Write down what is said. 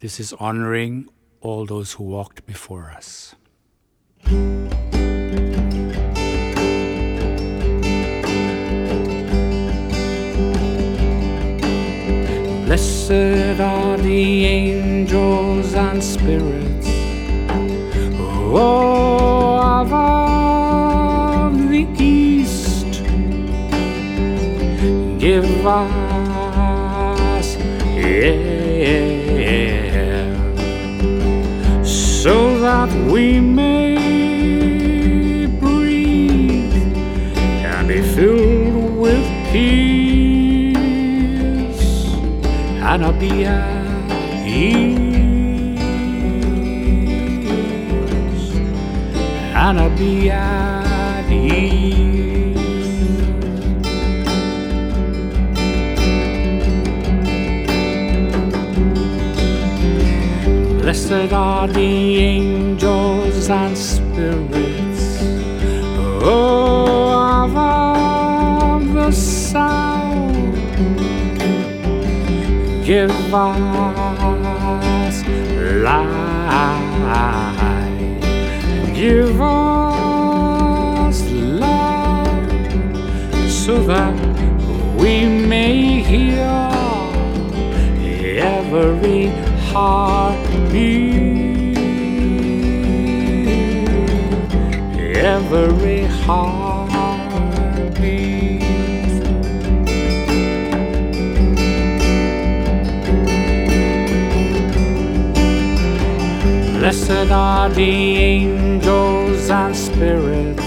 This is honoring all those who walked before us. Blessed are the angels and spirits, of the East. Give us air, so that we may breathe and be filled with peace, and be at ease, and be at ease. Blessed are the angels and spirits, of the south. Give us light, give us love, so that we may hear every heartbeat, every heartbeat. Blessed are the angels and spirits,